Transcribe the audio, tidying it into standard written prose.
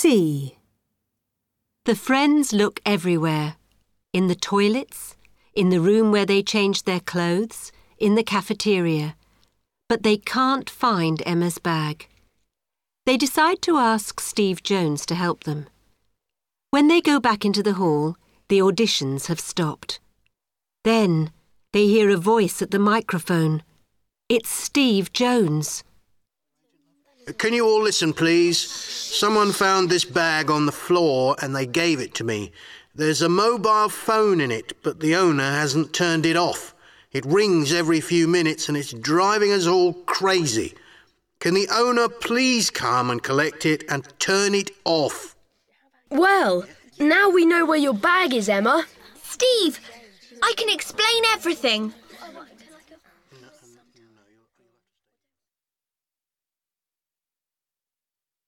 C. The friends look everywhere. In the toilets, in the room where they changed their clothes, in the cafeteria. But they can't find Emma's bag. They decide to ask Steve Jones to help them. When they go back into the hall, the auditions have stopped. Then they hear a voice at the microphone. It's Steve Jones. Can you all listen, please? Someone found this bag on the floor and they gave it to me. There's a mobile phone in it, but the owner hasn't turned it off. It rings every few minutes and it's driving us all crazy. Can the owner please come and collect it and turn it off? Well, now we know where your bag is, Emma. Steve, I can explain everything.